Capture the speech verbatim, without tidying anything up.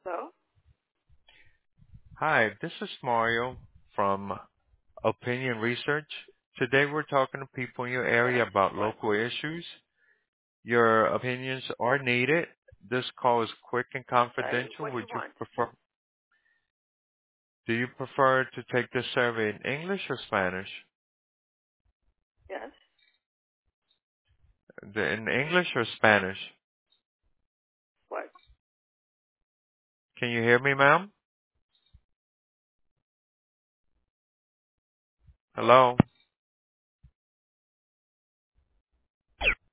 So, Hi, this is Mario from Opinion Research. Today we're talking to people in your area yes, about what? local issues. Your opinions are needed. This call is quick and Okay, confidential. what do Would you you want? prefer, do you prefer to take this survey in English or Spanish? Yes, The- In English or Spanish? what? Can you hear me, ma'am? Hello?